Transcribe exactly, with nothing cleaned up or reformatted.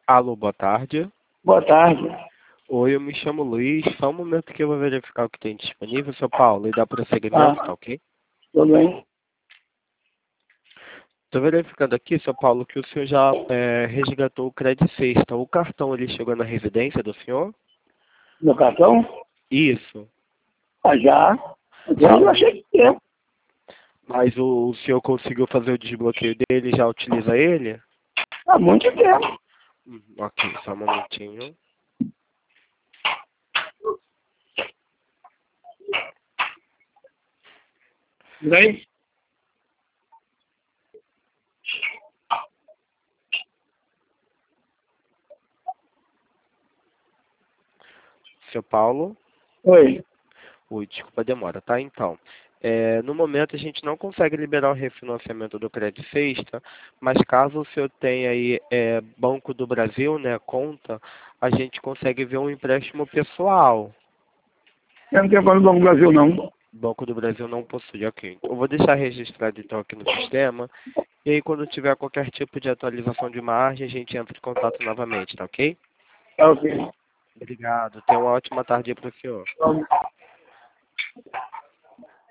Alô, boa tarde. Boa tarde. Oi, eu me chamo Luiz. Só um momento que eu vou verificar o que tem disponível, seu Paulo, e dar prosseguimento, Ah, tá ok? tudo bem? Estou verificando aqui, seu Paulo, que o senhor já é, resgatou o Credit Sexta. O cartão, ele chegou na residência do senhor? Meu cartão? Isso. Ah, já. Já, Já eu achei que tempo. mas o, o senhor conseguiu fazer o desbloqueio dele e já utiliza ele? Há muito tempo. Hum, ok, só um momentinho. Daí? Seu Paulo? Oi. Oi, desculpa a demora, tá? Então, é, no momento a gente não consegue liberar o refinanciamento do Credit Sexta, mas caso o senhor tenha aí é, Banco do Brasil, né, conta, a gente consegue ver um empréstimo pessoal. Eu não tenho conta do Banco do Brasil, não. Banco do Brasil não possui, ok. Eu vou deixar registrado então aqui no sistema, e aí quando tiver qualquer tipo de atualização de margem, a gente entra em contato novamente, tá ok? Tá ok. Obrigado, tenha uma ótima tarde para o senhor. Então,